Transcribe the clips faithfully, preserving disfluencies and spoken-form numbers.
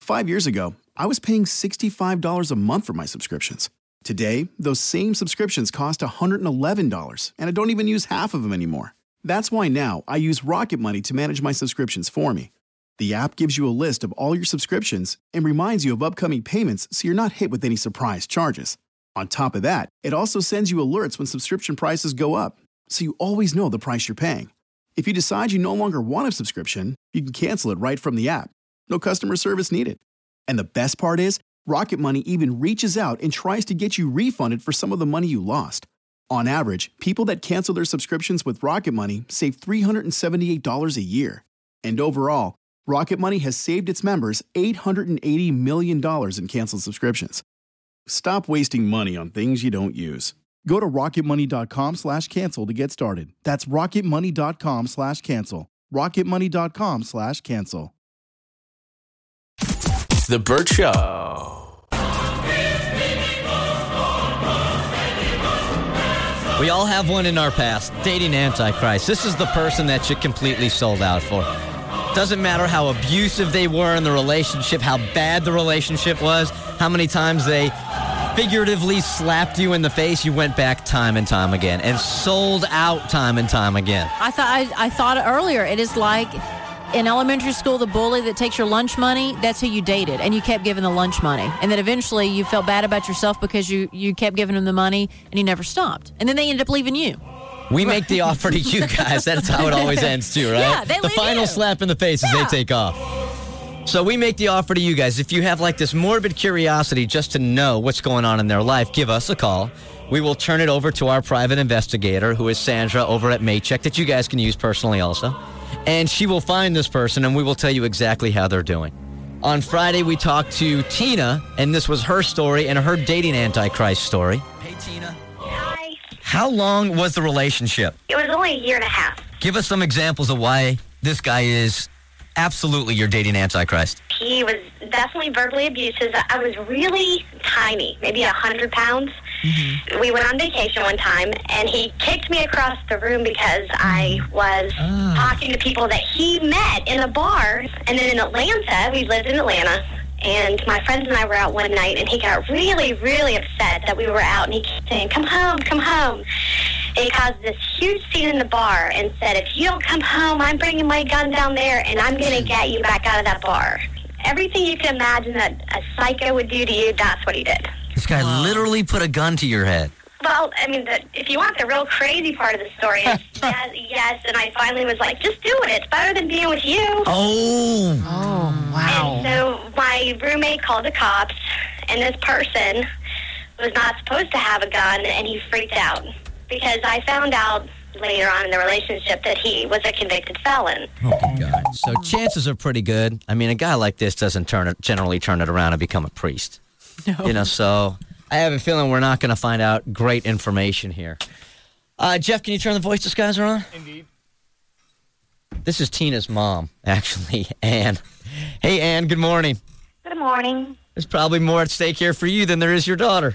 Five years ago, I was paying sixty-five dollars a month for my subscriptions. Today, those same subscriptions cost one hundred eleven dollars, and I don't even use half of them anymore. That's why now I use Rocket Money to manage my subscriptions for me. The app gives you a list of all your subscriptions and reminds you of upcoming payments so you're not hit with any surprise charges. On top of that, it also sends you alerts when subscription prices go up, so you always know the price you're paying. If you decide you no longer want a subscription, you can cancel it right from the app. No customer service needed. And the best part is, Rocket Money even reaches out and tries to get you refunded for some of the money you lost. On average, people that cancel their subscriptions with Rocket Money save three hundred seventy-eight dollars a year. And overall, Rocket Money has saved its members eight hundred eighty million dollars in canceled subscriptions. Stop wasting money on things you don't use. Go to rocketmoney.com slash cancel to get started. That's rocketmoney.com slash cancel. rocketmoney.com slash cancel. The Burt Show. We all have one in our past. Dating Antichrist. This is the person that you completely sold out for. Doesn't matter how abusive they were in the relationship, how bad the relationship was, how many times they figuratively slapped you in the face, you went back time and time again and sold out time and time again. I thought I, I thought earlier, it is like in elementary school, the bully that takes your lunch money, that's who you dated, and you kept giving the lunch money. And then eventually you felt bad about yourself because you, you kept giving them the money and you never stopped. And then they ended up leaving you. We make the offer to you guys. That's how it always ends too, right? Yeah, they the leave final you. slap in the face Yeah. as they take off. So we make the offer to you guys. If you have like this morbid curiosity just to know what's going on in their life, give us a call. We will turn it over to our private investigator, who is Sandra over at Maycheck, that you guys can use personally also. And she will find this person, and we will tell you exactly how they're doing. On Friday, we talked to Tina, and this was her story and her dating Antichrist story. Hey, Tina. Hi. How long was the relationship? It was only a year and a half. Give us some examples of why this guy is absolutely your dating Antichrist. He was definitely verbally abusive. I was really tiny, maybe one hundred pounds. Mm-hmm. We went on vacation one time, and he kicked me across the room because I was Oh. talking to people that he met in a bar. And then in Atlanta, we lived in Atlanta, and my friends and I were out one night, and he got really, really upset that we were out, and he kept saying, come home, come home. And he caused this huge scene in the bar and said, if you don't come home, I'm bringing my gun down there, and I'm going to get you back out of that bar. Everything you can imagine that a psycho would do to you, that's what he did. This guy wow. literally put a gun to your head. Well, I mean, the, if you want the real crazy part of the story, is yes, yes, and I finally was like, just do it. It's better than being with you. Oh. Oh, wow. And so my roommate called the cops, and this person was not supposed to have a gun, and he freaked out because I found out later on in the relationship that he was a convicted felon. Oh, my God. So chances are pretty good. I mean, a guy like this doesn't turn it, generally turn it around and become a priest. No. You know, so I have a feeling we're not going to find out great information here. Uh, Jeff, can you turn the voice disguiser on? Indeed. This is Tina's mom, actually, Ann. Hey, Ann, good morning. Good morning. There's probably more at stake here for you than there is your daughter.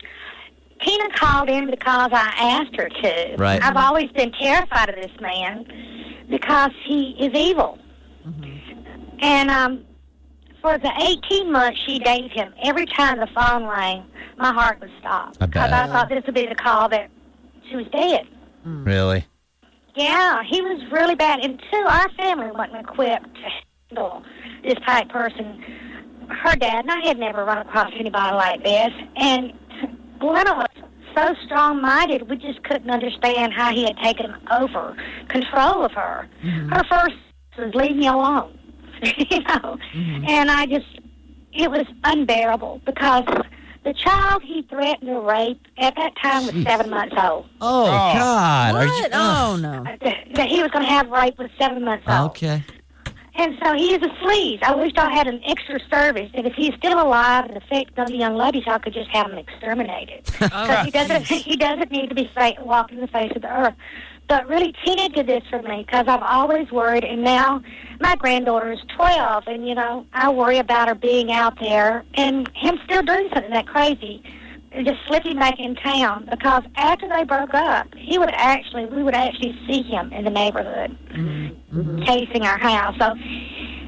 Tina called in because I asked her to. Right. I've always been terrified of this man because he is evil. Mm-hmm. And um, for the eighteen months she dated him, every time the phone rang, my heart would stop. I bet. Because I thought this would be the call that she was dead. Really? Yeah, he was really bad. And two, our family wasn't equipped to handle this type person. Her dad, and I had never run across anybody like this. And Glenna was so strong-minded, we just couldn't understand how he had taken over control of her. Mm-hmm. Her first was leave me alone, you know. Mm-hmm. And I just, it was unbearable because the child he threatened to rape at that time was seven months old. Oh, oh. God. What? Are you, oh, no. That, that he was going to have rape was seven months old. Okay. And so he is a sleaze. I wished I had an extra service, and if he's still alive and affecting other young ladies, I could just have him exterminated. Because he doesn't, he doesn't need to be fa- walking the face of the earth. But really, Tina did this for me because I've always worried, and now my granddaughter is twelve, and, you know, I worry about her being out there and him still doing something that crazy. And just slipping back in town, because after they broke up, he would actually, we would actually see him in the neighborhood, mm-hmm. chasing our house. So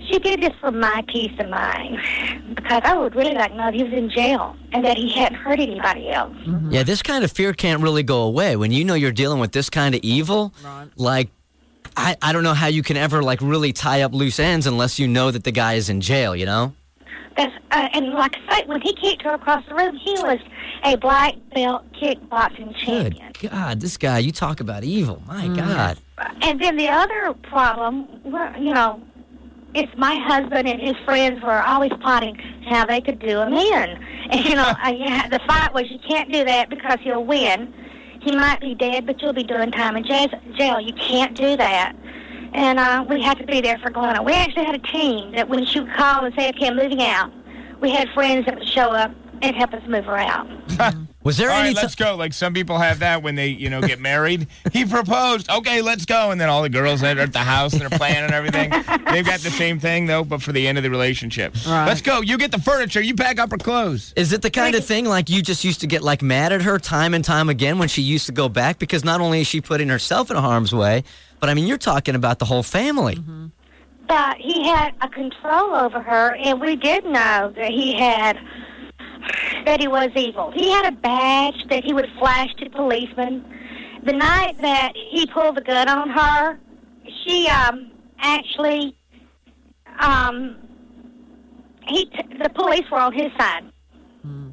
she did this for my peace of mind, because I would really like to know if he was in jail and that he hadn't hurt anybody else. Mm-hmm. Yeah, this kind of fear can't really go away. When you know you're dealing with this kind of evil, right. like, I, I don't know how you can ever, like, really tie up loose ends unless you know that the guy is in jail, you know? That's, uh, and like I said, when he kicked her across the room, he was a black belt kickboxing champion. Good God, this guy, you talk about evil. My mm. God. And then the other problem, you know, it's my husband and his friends were always plotting how they could do him in. And, you know, uh, yeah, the fight was you can't do that because he'll win. He might be dead, but you'll be doing time in jail. You can't do that. And uh, we had to be there for Glenna. We actually had a team that when she would call and say, okay, I'm moving out, we had friends that would show up and help us move her out. Was there all any right, let's go. Like some people have that when they, you know, get married. He proposed. Okay, let's go. And then all the girls that are at the house and are playing and everything. They've got the same thing, though, but for the end of the relationship. Right. Let's go. You get the furniture. You pack up her clothes. Is it the kind of thing like you just used to get like mad at her time and time again when she used to go back? Because not only is she putting herself in harm's way, but, I mean, you're talking about the whole family. Mm-hmm. But he had a control over her, and we did know that he had... that he was evil. He had a badge that he would flash to policemen. The night that he pulled the gun on her, she um, actually, um, he t- the police were on his side. Mm.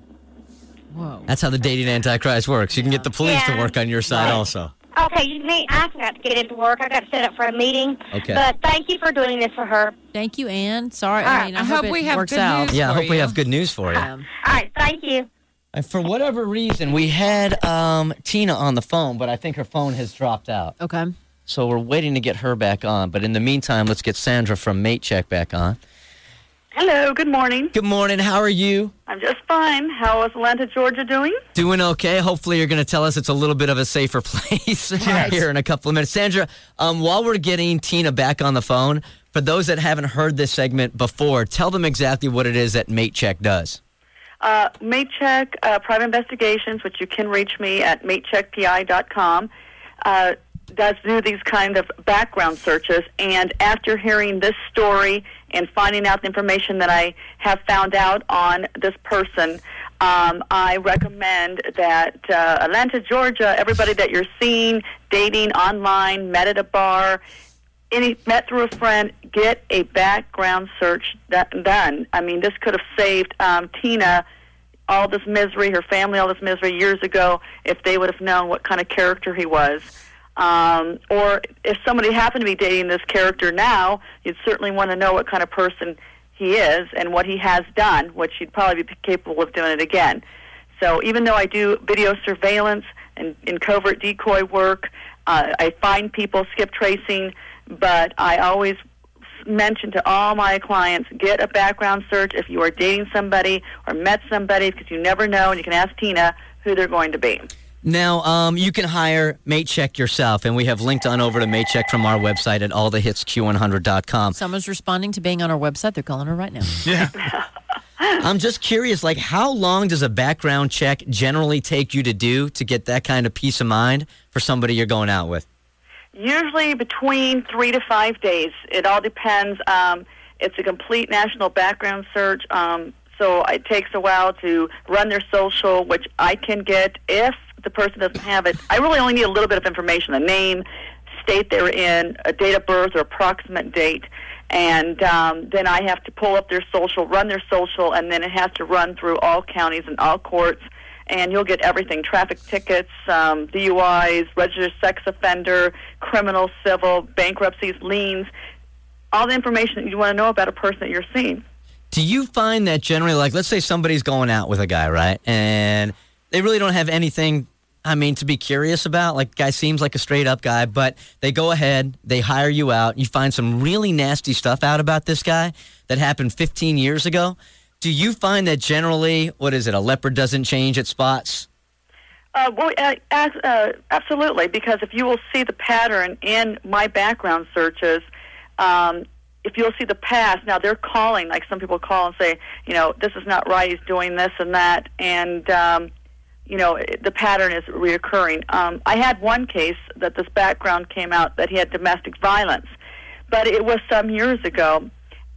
Whoa. That's how the dating Antichrist works. You can get the police yeah. to work on your side right. also. Okay, you need, I forgot to get into work. I got to set up for a meeting. Okay. But thank you for doing this for her. Thank you, Ann. Sorry. All I, right. mean, I, I hope, hope it we have works good out. news. Yeah, I for hope we you. have good news for you. Yeah. All right, thank you. And for whatever reason, we had um, Tina on the phone, but I think her phone has dropped out. Okay. So we're waiting to get her back on. But in the meantime, let's get Sandra from Mate Check back on. Hello, good morning. Good morning. How are you? I'm just fine. How is Atlanta, Georgia doing? Doing okay. Hopefully you're going to tell us it's a little bit of a safer place Yes. here in a couple of minutes. Sandra, um, while we're getting Tina back on the phone, for those that haven't heard this segment before, tell them exactly what it is that Mate Check does. Uh, Mate Check, uh, Private Investigations, which you can reach me at mate check p i dot com, uh, does do these kind of background searches. And after hearing this story and finding out the information that I have found out on this person, um, I recommend that uh, Atlanta, Georgia, everybody that you're seeing, dating online, met at a bar, any met through a friend, get a background search that, done. I mean, this could have saved um, Tina all this misery, her family all this misery years ago if they would have known what kind of character he was. Um, or if somebody happened to be dating this character now, you'd certainly want to know what kind of person he is and what he has done, which you'd probably be capable of doing it again. So even though I do video surveillance and, and covert decoy work, uh, I find people, skip tracing, but I always mention to all my clients, get a background search if you are dating somebody or met somebody, because you never know, and you can ask Tina who they're going to be. Now, um, you can hire Mate Check yourself, and we have linked on over to Mate Check from our website at all the hits q one hundred dot com. Someone's responding to being on our website. They're calling her right now. Yeah. I'm just curious, like, how long does a background check generally take you to do to get that kind of peace of mind for somebody you're going out with? Usually between three to five days. It all depends. Um, it's a complete national background search, um, so it takes a while to run their social, which I can get if the person doesn't have it. I really only need a little bit of information, a name, state they're in, a date of birth or approximate date, and um, then I have to pull up their social, run their social, and then it has to run through all counties and all courts. And you'll get everything, traffic tickets, um, D U Is, registered sex offender, criminal, civil, bankruptcies, liens, all the information that you want to know about a person that you're seeing. Do you find that generally, like, let's say somebody's going out with a guy, right, and they really don't have anything, I mean, to be curious about, like, guy seems like a straight-up guy, but they go ahead, they hire you out, you find some really nasty stuff out about this guy that happened fifteen years ago. Do you find that generally, what is it, a leopard doesn't change its spots? Uh, well, uh, as, uh, absolutely, because if you will see the pattern in my background searches, um, if you'll see the past, now they're calling, like some people call and say, you know, this is not right, he's doing this and that, and, um, you know, the pattern is reoccurring. Um, I had one case that this background came out that he had domestic violence, but it was some years ago.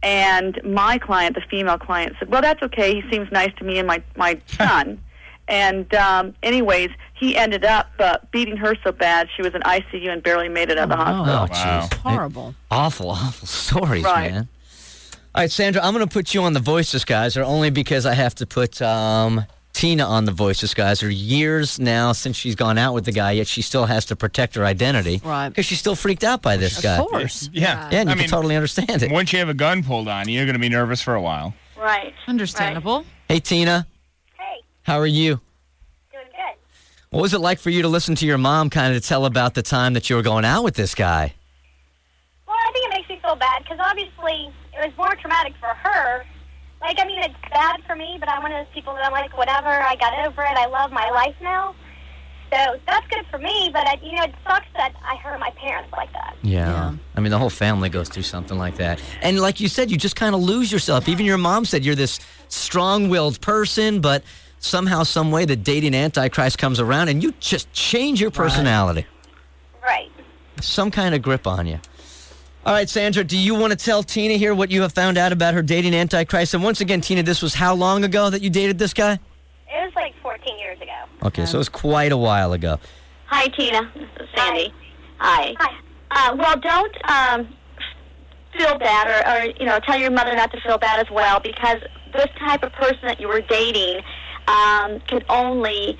And my client, the female client, said, well, that's okay. He seems nice to me and my, my son. And um, anyways, he ended up uh, beating her so bad she was in I C U and barely made it out of the hospital. Oh, jeez. Wow. Horrible. Awful, awful stories, Right. man. All right, Sandra, I'm going to put you on the Voice Disguiser only because I have to put um, Tina on the Voice Disguiser. Years now since she's gone out with the guy, yet she still has to protect her identity. Right. Because she's still freaked out by this guy. Of course. Yeah. Yeah, and I you mean, can totally understand it. once you have a gun pulled on you, you're going to be nervous for a while. Right. Understandable. Hey, Tina, Hey, how are you? doing good. What was it like for you to listen to your mom kind of tell about the time that you were going out with this guy? Well, I think it makes me feel bad because obviously it was more traumatic for her. Like, I mean, it's bad for me, but I'm one of those people that I'm like, whatever, I got over it, I love my life now. So that's good for me, but, I, you know, it sucks that I hurt my parents like that. Yeah. Yeah. I mean, the whole family goes through something like that. And like you said, you just kind of lose yourself. Even your mom said you're this strong-willed person, but somehow, some way, the dating Antichrist comes around and you just change your personality. Right. Some kind of grip on you. All right, Sandra, do you want to tell Tina here what you have found out about her dating Antichrist? And once again, Tina, this was how long ago that you dated this guy? It was like fourteen years ago. Okay, so it was quite a while ago. Hi, Tina. This is Sandy. Hi. Hi. Uh, well, don't um, feel bad, or, or, you know, tell your mother not to feel bad as well, because this type of person that you were dating um, can only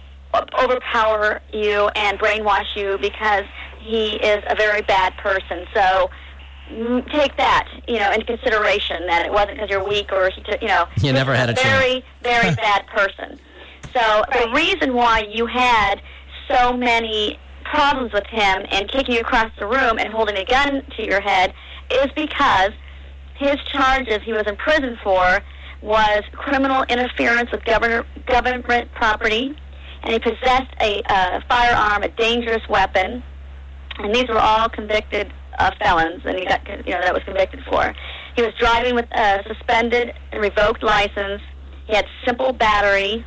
overpower you and brainwash you because he is a very bad person. So mm, take that, you know, into consideration, that it wasn't because you're weak or, he took, you know. You never had a chance. Very, very bad person. So the reason why you had so many problems with him and kicking you across the room and holding a gun to your head is because his charges he was in prison for was criminal interference with governor, government property, and he possessed a uh, firearm, a dangerous weapon, and these were all convicted uh, felons, and he got, you know, that was convicted for. He was driving with a suspended and revoked license. He had simple battery,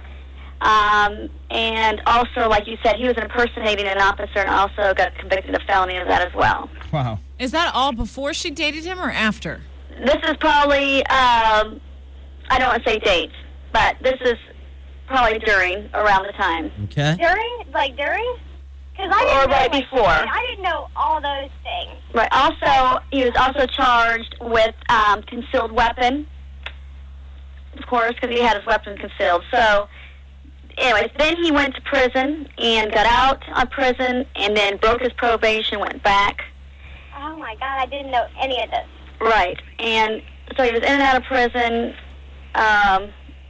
um, and also, like you said, he was impersonating an officer and also got convicted of felony of that as well. Wow. Is that all before she dated him or after? This is probably, um, I don't want to say dates, but this is probably during, around the time. Okay. During? Like during? Cause I didn't or know, right like, before. I didn't know all those things. Right. Also, he was also charged with um, concealed weapon, of course, because he had his weapon concealed. So, anyways, then he went to prison and got out of prison and then broke his probation, went back. Oh, my God. I didn't know any of this. Right. And so he was in and out of prison, um,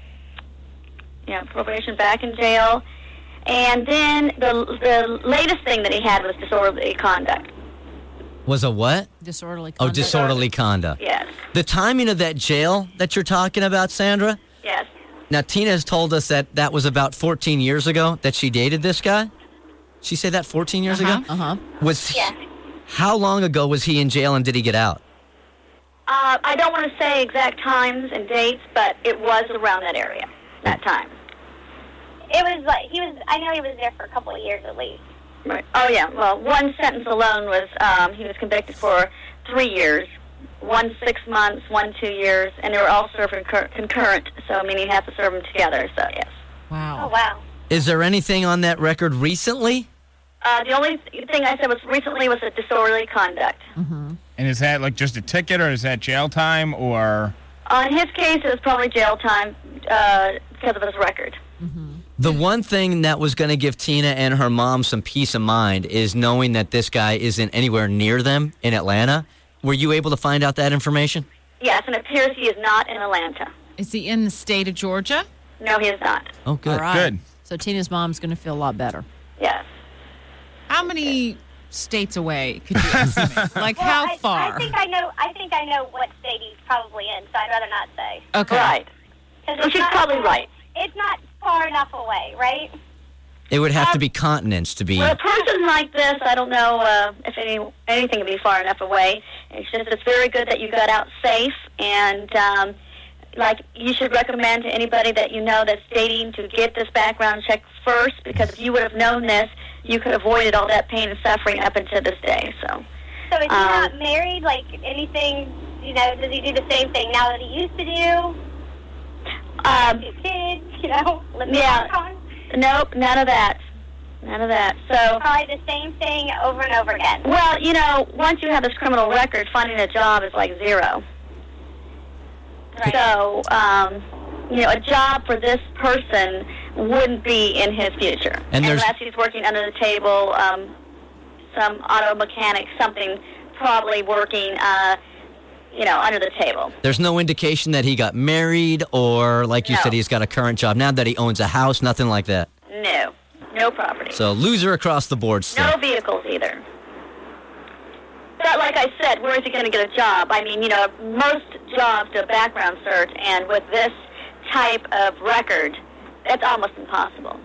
you know, probation, back in jail. And then the the latest thing that he had was disorderly conduct. Was a what? Disorderly Oh, conduct. disorderly conduct. Yes. The timing of that jail that you're talking about, Sandra? Yes. Now, Tina has told us that that was about fourteen years ago that she dated this guy. She say that fourteen years Uh-huh. ago? Uh-huh. Was Yes. How long ago was he in jail and did he get out? Uh, I don't want to say exact times and dates, but it was around that area, that time. It was like, he was, I know he was there for a couple of years at least. Right. Oh, yeah. Well, one sentence alone was, um, he was convicted for three years, one six months, one two years, and they were all served concur- concurrent, so I mean, you'd have to serve them together, so yes. Wow. Oh, wow. Is there anything on that record recently? Uh, the only thing I said was recently was a disorderly conduct. Mm-hmm. And is that like just a ticket, or is that jail time, or? Uh, in his case, it was probably jail time uh, because of his record. Mm-hmm. The one thing that was going to give Tina and her mom some peace of mind is knowing that this guy isn't anywhere near them in Atlanta. Were you able to find out that information? Yes, and it appears he is not in Atlanta. Is he in the state of Georgia? No, he is not. Oh, good. All right. Good. So Tina's mom's going to feel a lot better. Yes. How many states away could you estimate? Like, Well, how I, far? I think I know. I think I know what state he's probably in, so I'd rather not say. Okay. Right. Well, she's probably right. It's not far enough away, right? It would have Um, to be continents to be. For a person like this, I don't know uh, if any anything would be far enough away. It's just it's very good that you got out safe, and um, like you should recommend to anybody that you know that's dating to get this background check first, because if you would have known this, you could have avoided all that pain and suffering up until this day. So. So is he Um, not married? Like anything? you know, does he do the same thing now that he used to do? Um, his kids, you know, living Yeah. on. Nope, none of that. None of that. So, Probably the same thing over and over again. well, you know, once you have this criminal record, finding a job is like zero. Right. So, um, you know, a job for this person wouldn't be in his future. And there's- Unless he's working under the table, um, some auto mechanic, something probably working, uh, you know, under the table. There's no indication that he got married or, like you No. said, he's got a current job now, that he owns a house, nothing like that. No. No property. So loser across the board still. No vehicles either. But like I said, where is he going to get a job? I mean, you know, most jobs do a background search, and with this type of record, that's almost impossible.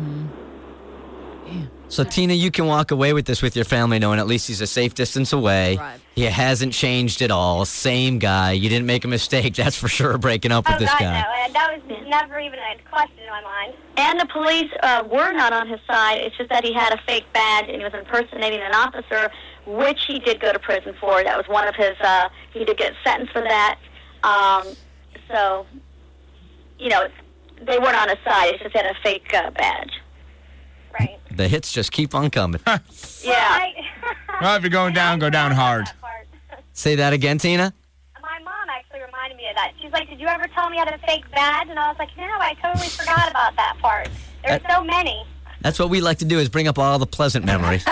So, Tina, you can walk away with this with your family knowing at least he's a safe distance away. Right. He hasn't changed at all. Same guy. You didn't make a mistake, that's for sure, breaking up with Oh, this God, guy. no. And that was never even a question in my mind. And the police uh, were not on his side. It's just that he had a fake badge and he was impersonating an officer, which he did go to prison for. That was one of his, uh, he did get sentenced for that. Um, so, you know, they weren't on his side. It's just he had a fake uh, badge. Right. The hits just keep on coming. Yeah. Right. Well, if you're going down, go down hard. That part. Say that again, Tina? My mom actually reminded me of that. She's like, did you ever tell me I had a fake badge? And I was like, no, I totally forgot about that part. There's Uh, so many. That's what we like to do, is bring up all the pleasant memories.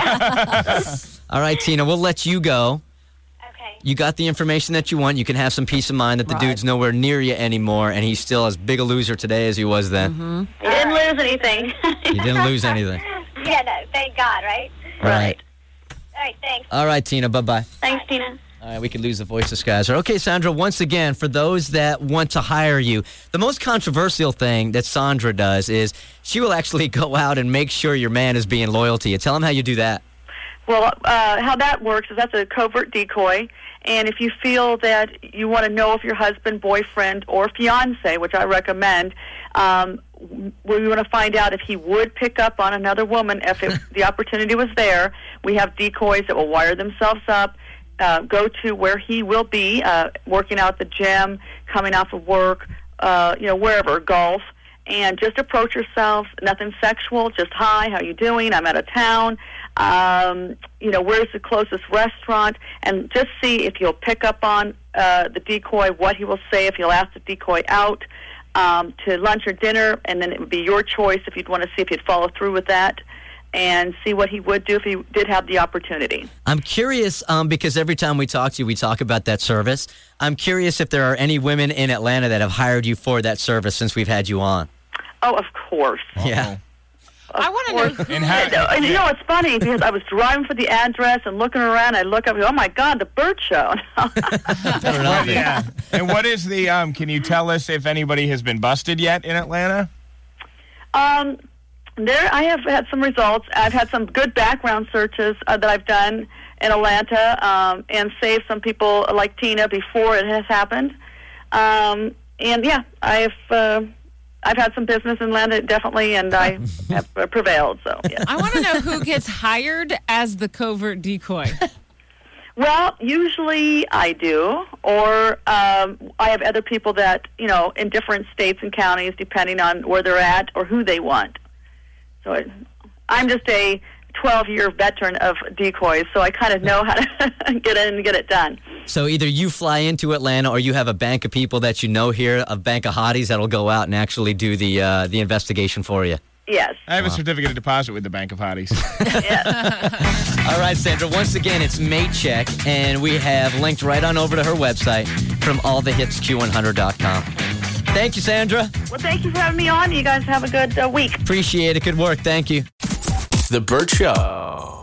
All right, Tina, we'll let you go. Okay. You got the information that you want. You can have some peace of mind that the Right. dude's nowhere near you anymore, and he's still as big a loser today as he was then. He didn't lose anything. You didn't lose anything. Yeah, no, thank God, right? Right. All right, thanks. All right, Tina, bye-bye. Thanks, Tina. All right, we could lose the voice of Skyzer. Okay, Sandra, once again, for those that want to hire you, the most controversial thing that Sandra does is she will actually go out and make sure your man is being loyal to you. Tell him how you do that. Well, uh, how that works is that's a covert decoy. And if you feel that you want to know if your husband, boyfriend, or fiance, which I recommend, um, we want to find out if he would pick up on another woman if it, the opportunity was there. We have decoys that will wire themselves up, uh, go to where he will be, uh, working out at the gym, coming off of work, uh, you know, wherever, golf, and just approach yourself. Nothing sexual, just, hi, how you doing? I'm out of town. Um, you know, where's the closest restaurant? And just see if you'll pick up on uh, the decoy, what he will say, if he'll ask the decoy out um, to lunch or dinner, and then it would be your choice if you'd want to see if he'd follow through with that and see what he would do if he did have the opportunity. I'm curious, um, because every time we talk to you, we talk about that service. I'm curious if there are any women in Atlanta that have hired you for that service since we've had you on. Oh, of course. Yeah. Of I wanna know course. who- And how- And you know, it's funny because I was driving for the address and looking around. I look up, oh my God, the Burt Show. Better not be. Yeah. And what is the, um, can you tell us if anybody has been busted yet in Atlanta? um, there, I have had some results. I've had some good background searches uh, that I've done in Atlanta um, and saved some people like Tina before it has happened. Um, and yeah, I've uh, I've had some business in Atlanta definitely, and I have uh, prevailed. So yeah. I want to know who gets hired as the covert decoy. Well, usually I do, or um, I have other people that, you know, in different states and counties, depending on where they're at or who they want. So it, I'm just a twelve-year veteran of decoys, so I kind of know how to get in and get it done. So either you fly into Atlanta or you have a bank of people that you know here, a bank of hotties that'll go out and actually do the uh, the investigation for you. Yes. I have a certificate of deposit with the Bank of Hotties. Yes. All right, Sandra, once again, it's Mate Check, and we have linked right on over to her website from all the hits q one hundred dot com. Thank you, Sandra. Well, thank you for having me on. You guys have a good uh, week. Appreciate it. Good work. Thank you. The Burt Show.